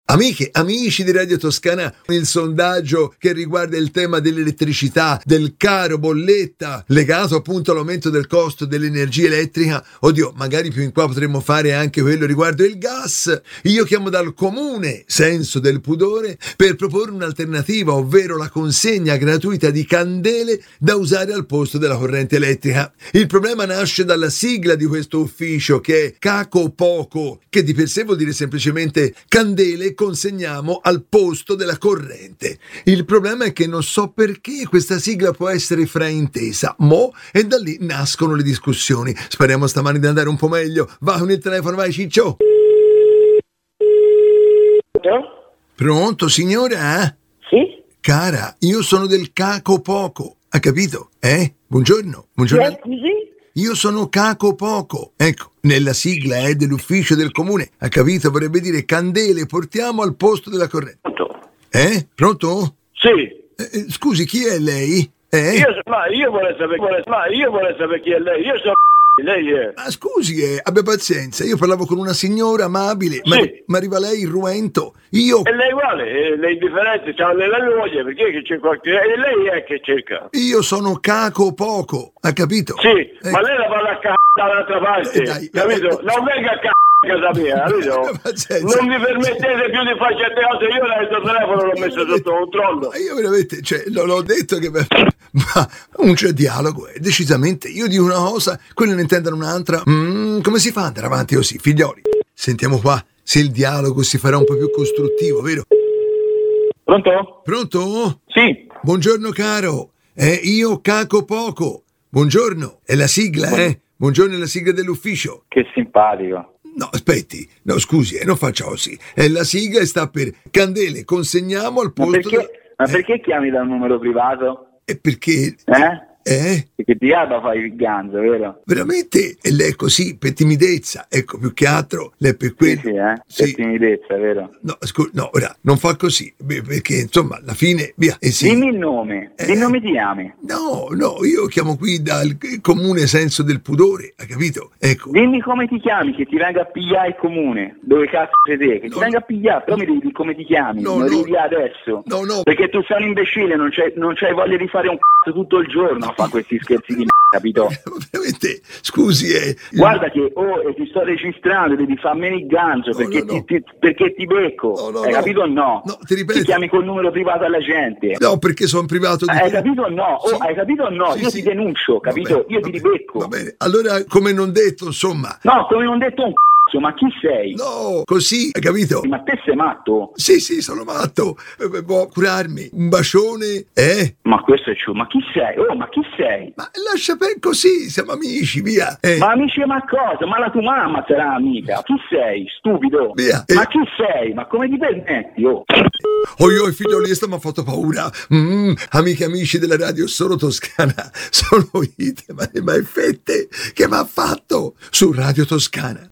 Amiche, amici di Radio Toscana, il sondaggio che riguarda il tema dell'elettricità, del caro bolletta, legato appunto all'aumento del costo dell'energia elettrica. Oddio, magari più in qua potremmo fare anche quello riguardo il gas. Io chiamo dal comune senso del pudore per proporre un'alternativa, ovvero la consegna gratuita di candele da usare al posto della corrente elettrica. Il problema nasce dalla sigla di questo ufficio, che è Caco Poco, che di per sé vuol dire semplicemente candele consegniamo al posto della corrente. Il problema è che non so perché questa sigla può essere fraintesa, e da lì nascono le discussioni. Speriamo stamani di andare un po' meglio. Va con il telefono, vai Ciccio. Pronto, signora? Sì? Cara, io sono del Caco Poco, ha capito? Buongiorno. Scusi? Io sono Caco Poco. Ecco, nella sigla dell'ufficio del comune. Ha capito? Vorrebbe dire candele portiamo al posto della corrente. Pronto? Pronto? Sì. Scusi, chi è lei? Io vorrei sapere chi è lei. Io sono lei è. Ma scusi, abbia pazienza. Io parlavo con una signora amabile. Sì. Ma arriva lei irruento. Io... E lei uguale, le indifferenze, c'ha le moglie, perché che c'è qualche... E lei è che cerca. Io sono Caco Poco, ha capito? Sì, ma lei la fa la dall'altra parte, dai, capito? Non venga a casa mia, capito? Pazienza. Non mi permettete più di fare certe cose, io il telefono l'ho messo sotto controllo. Io veramente, l'ho detto che... Ma non c'è dialogo, decisamente. Io dico una cosa, quelli ne intendono un'altra. Come si fa ad andare avanti così, figlioli? Sentiamo qua se il dialogo si farà un po' più costruttivo, vero? Pronto? Pronto? Sì. Buongiorno caro, io Caco Poco. Buongiorno, è la sigla, Buongiorno, è la sigla dell'ufficio. Che simpatico. No, aspetti, no scusi, non faccia così. È la sigla e sta per candele, consegniamo al posto... Ma perché chiami da un numero privato? E perché... Perché ti fai il ganzo, vero? Veramente? E lei è così, per timidezza, ecco, più che altro, lei è per quello. Sì. Per timidezza, vero? No, no, ora, non fa così, perché, insomma, alla fine, via, sì. Dimmi il nome, che nome ti chiami? No, io chiamo qui dal comune senso del pudore, hai capito? Ecco. Dimmi come ti chiami, che ti venga a pigliare il comune, dove cazzo sei te, che ti venga a pigliare, però mi devi dire come ti chiami, non devi adesso. No. Perché tu sei un imbecille, non c'hai voglia di fare un cazzo tutto il giorno a fare questi scherzi di capito? Veramente, scusi, Guarda che ti sto registrando, devi farmi il ganzo perché ti becco. Hai capito o no? No, ti ripeto. Ti chiami col numero privato alla gente. No, perché sono privato di Hai capito o no? Sì. Hai capito o no? Sì, Io sì. ti denuncio, capito? Io ti ribecco. Va bene, allora come non detto, insomma. No, come non detto un cazzo, ma chi sei? No, così, hai capito? Ma te sei matto? Sì, sono matto. Può curarmi. Un bacione, Ma questo è ciò, ma chi sei? Oh, ma chi sei? Ma lascia per così, siamo amici, via. Ma amici ma cosa? Ma la tua mamma sarà amica. Chi sei? Stupido. Via. Ma chi sei? Ma come ti permetti? Oh. Io figlioli, sto mi ha fatto paura. Amiche e amici della radio Solo Toscana, sono ite, ma effette che mi ha fatto su Radio Toscana.